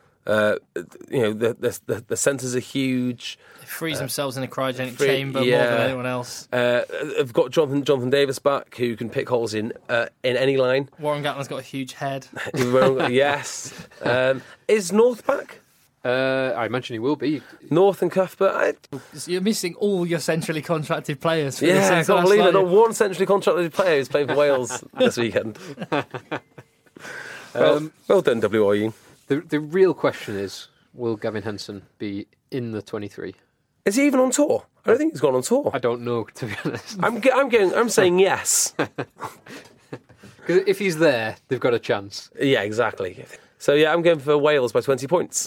The centres are huge. They freeze themselves in a cryogenic chamber more than anyone else. They've got Jonathan Davis back, who can pick holes in any line. Warren Gatland's got a huge head. Yes. Is North back? I imagine he will be. North and Cuthbert. You're missing all your centrally contracted players. For I can't believe it. Not one centrally contracted player who's playing for Wales this weekend. Well done, WRU. The real question is, will Gavin Henson be in the 23? Is he even on tour? I don't think he's gone on tour. I don't know, to be honest. I'm saying yes. Because if he's there, they've got a chance. Yeah, exactly. So yeah, I'm going for Wales by 20 points.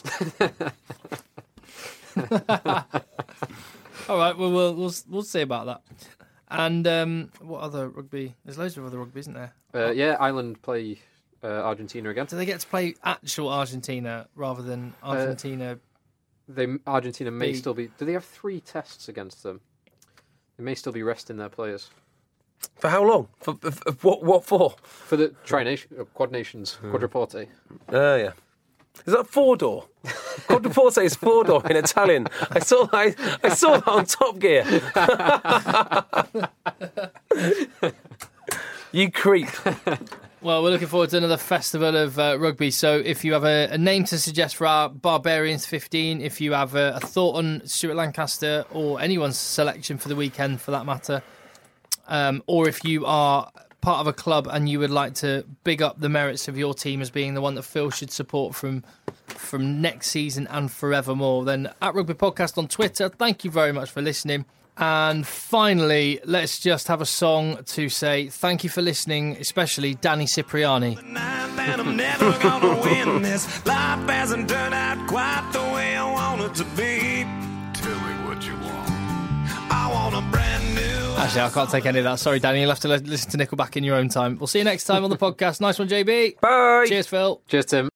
All right, well, we'll see about that. And what other rugby? There's loads of other rugby, isn't there? Ireland play Argentina again. Do they get to play actual Argentina rather than Argentina? Argentina may still be. Do they have 3 tests against them? They may still be resting their players. For how long? For what for? For the Quad Nations, Quadriporte. Yeah. Is that 4-door? Quadriporte is 4-door in Italian. I saw that on Top Gear. You creep. Well, we're looking forward to another festival of rugby. So if you have a name to suggest for our Barbarians 15, if you have a thought on Stuart Lancaster or anyone's selection for the weekend for that matter, or if you are part of a club and you would like to big up the merits of your team as being the one that Phil should support from next season and forevermore, then at Rugby Podcast on Twitter. Thank you very much for listening. And finally, let's just have a song to say thank you for listening, especially Danny Cipriani. I'm never gonna win this. Life hasn't turned out quite the way I want it to be. Tell me what you want. I want a brand new. Actually, I can't take any of that. Sorry, Danny. You'll have to listen to Nickelback in your own time. We'll see you next time on the podcast. Nice one, JB. Bye. Cheers, Phil. Cheers, Tim.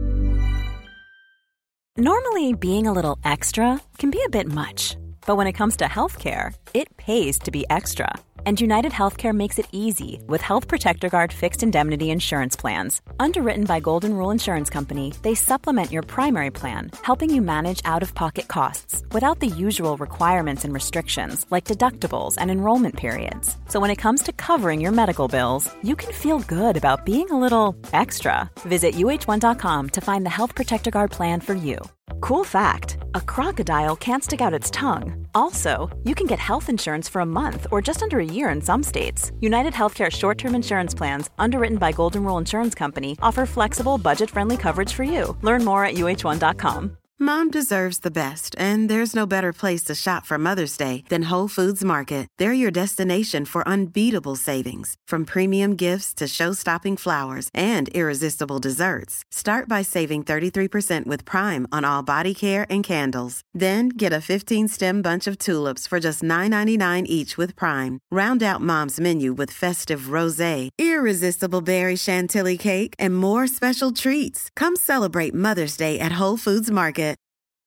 Normally, being a little extra can be a bit much. But when it comes to healthcare, it pays to be extra. And United Healthcare makes it easy with Health Protector Guard fixed indemnity insurance plans. Underwritten by Golden Rule Insurance Company, they supplement your primary plan, helping you manage out-of-pocket costs without the usual requirements and restrictions like deductibles and enrollment periods. So when it comes to covering your medical bills, you can feel good about being a little extra. Visit UH1.com to find the Health Protector Guard plan for you. Cool fact, a crocodile can't stick out its tongue. Also, you can get health insurance for a month or just under a year in some states. United Healthcare short-term insurance plans, underwritten by Golden Rule Insurance Company, offer flexible, budget-friendly coverage for you. Learn more at uh1.com. Mom deserves the best, and there's no better place to shop for Mother's Day than Whole Foods Market. They're your destination for unbeatable savings, from premium gifts to show-stopping flowers and irresistible desserts. Start by saving 33% with Prime on all body care and candles. Then get a 15-stem bunch of tulips for just $9.99 each with Prime. Round out Mom's menu with festive rosé, irresistible berry chantilly cake, and more special treats. Come celebrate Mother's Day at Whole Foods Market.